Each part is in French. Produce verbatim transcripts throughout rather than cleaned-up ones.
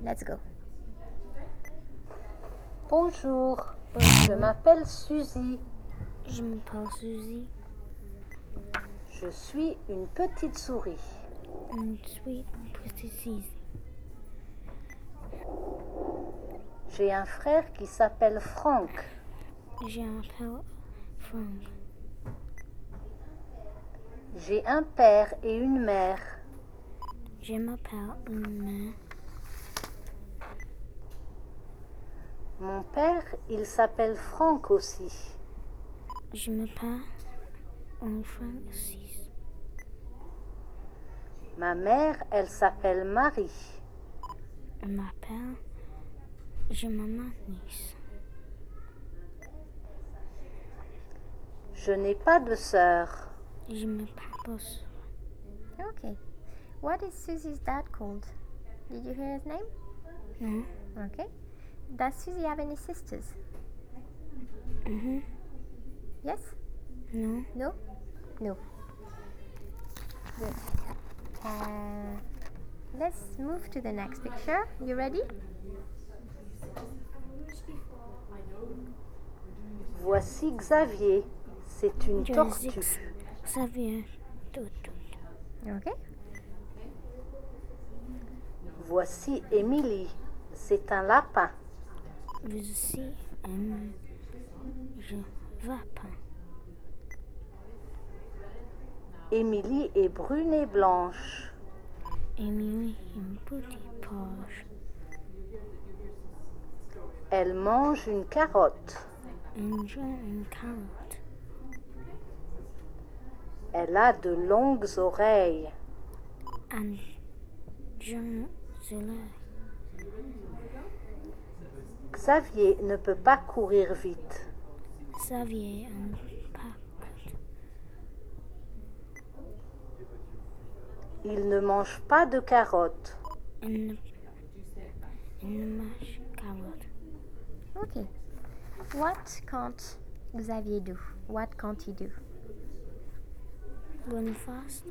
Let's go. Bonjour, Bonjour. je m'appelle Suzy. Je m'appelle Suzy. Je suis une petite souris. Une sweet petite Suzy. J'ai un frère qui s'appelle Frank. Je m'appelle Frank. J'ai un père et une mère. Je m'appelle une mère. Mon père, il s'appelle Frank aussi. Je m'appelle un Frank aussi. Ma mère, elle s'appelle Marie. Je m'appelle. Je m'appelle Nice. Je n'ai pas de sœur. Je m'appelle Boss. Okay. What is Susie's dad called? Did you hear his name? No. Okay. Does Susie have any sisters? Mm-hmm. Yes? No. No? No. Good. Uh, let's move to the next picture. You ready? Voici Xavier. C'est une Je tortue. suis Xavier. Tout, tout. Okay. Voici Émilie. C'est un lapin. Je suis un. Je vais pas. Émilie est brune et blanche. Emily, une petite page. Elle mange une carotte. Enjoy une carotte. Elle a de longues oreilles. And Jean Zélé. Xavier ne peut pas courir vite. Xavier un paquet. Il ne mange pas de carottes. Une. Une mâche carotte. Okay. What can't Xavier do? What can't he do? Run fast.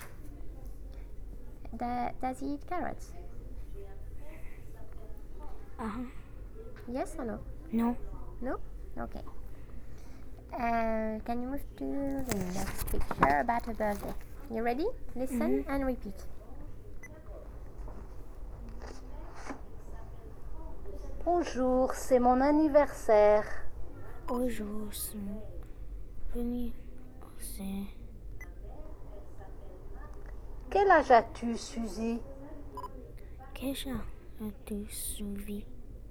Da- does he eat carrots? Uh huh. Yes or no? No. No? Okay. Uh, can you move to the next picture about her birthday? You ready? Listen Mhm. and repeat. Bonjour, c'est mon anniversaire. Aujourd'hui, sont venus aussi. Quel âge as-tu, Suzy? Qu'est-ce que tu suivi?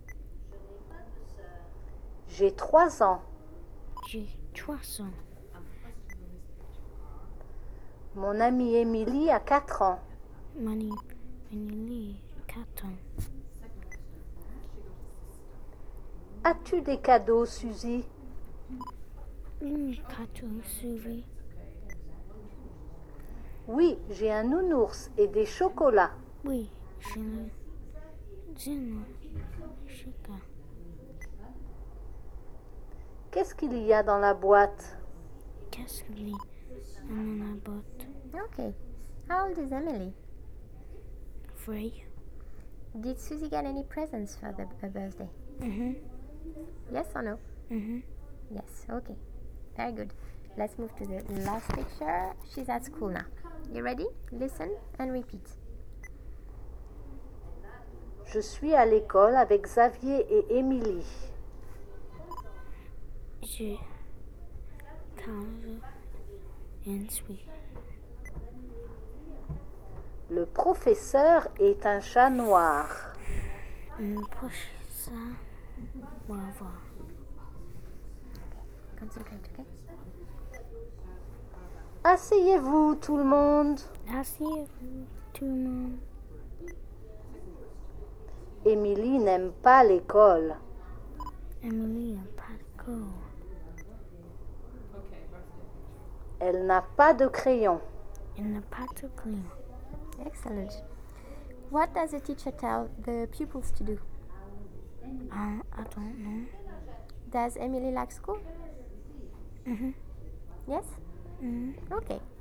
J'ai trois ans. J'ai trois ans. Mon amie Émilie a quatre ans. Mani, Manili, quatre ans. As-tu des cadeaux, Suzy? Une quatre suivi. Oui, j'ai un nounours et des chocolats. Oui, je le. Je le. Chica. Qu'est-ce qu'il y a dans la boîte? Qu'est-ce qu'il y a dans la boîte? Okay. How old is Emily? Free. Did Susie get any presents for the, her birthday? Mhm. Yes or no? Mhm. Yes. Okay. Very good. Let's move to the last picture. She's at school now. You ready? Listen and repeat. Je suis à l'école avec Xavier et Émilie. Je. Carve. And sweet. Le professeur est un chat noir. Une poche ça. Bravo. Concentrate, okay? Asseyez-vous, tout le monde. Asseyez-vous, tout le monde. Émilie n'aime pas l'école. Emily n'a pas de go. Elle n'a pas de crayon. Elle n'a pas de crayon. Excellent. What does the teacher tell the pupils to do? Um, I don't know. Does Emily like school? Mhm. Yes? Mhm. Okay.